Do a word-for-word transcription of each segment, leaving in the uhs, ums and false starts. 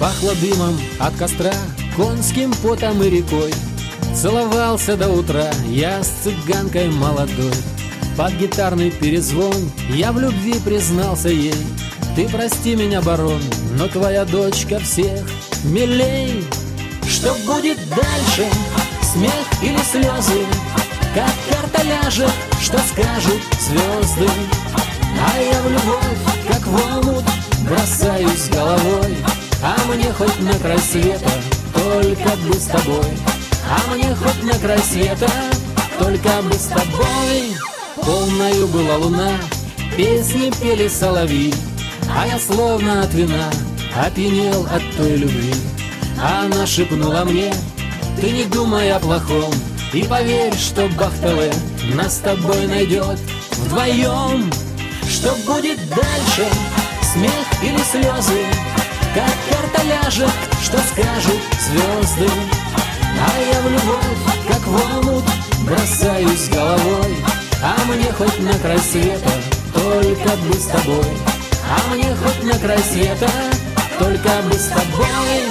Пахло дымом от костра, конским потом и рекой. Целовался до утра я с цыганкой молодой. Под гитарный перезвон я в любви признался ей. Ты прости меня, барон, но твоя дочка всех милей. Что будет дальше, смех или слезы? Как карта ляжет, что скажут звезды? А я в любовь, как в омут, бросаюсь головой. А мне хоть на край света, только бы с тобой. А мне хоть на край света, только бы с тобой. Полною была луна, песни пели соловьи, а я словно от вина опьянел от той любви. А она шепнула мне: ты не думай о плохом, и поверь, что Бахтале нас с тобой найдет вдвоем. Что будет дальше, смех или слезы? Как карта ляжет, что скажут звезды? А я в любовь, как в омут, бросаюсь головой. А мне хоть на край света, только бы с тобой. А мне хоть на край света, только бы с тобой.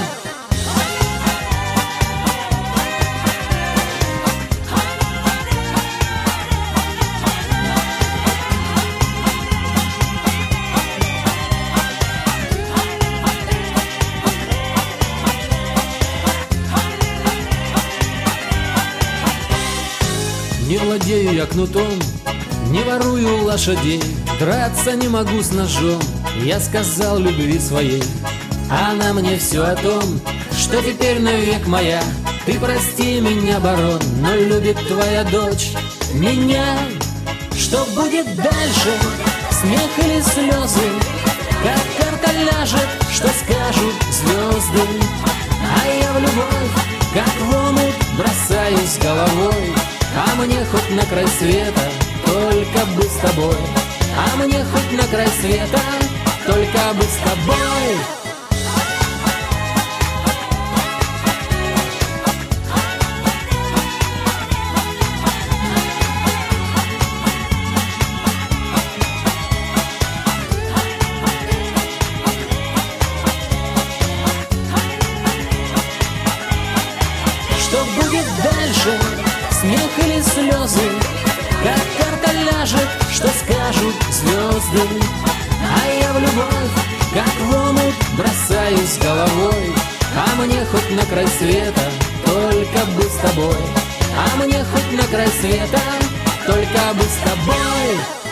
Не владею я кнутом, не ворую лошадей, драться не могу с ножом, я сказал любви своей. Она мне все о том, что теперь навек моя. Ты прости меня, барон, но любит твоя дочь меня. Что будет дальше, смех или слезы? Как карта ляжет, что скажут звезды? А я в любовь, как в омут, бросаюсь головой. А мне хоть на край света, только бы с тобой. А мне хоть на край света, только бы с тобой. Что будет дальше, смех или слезы? Как карта ляжет, что скажут звезды? А я в любовь, как в омут, бросаюсь головой. А мне хоть на край света, только бы с тобой. А мне хоть на край света, только бы с тобой.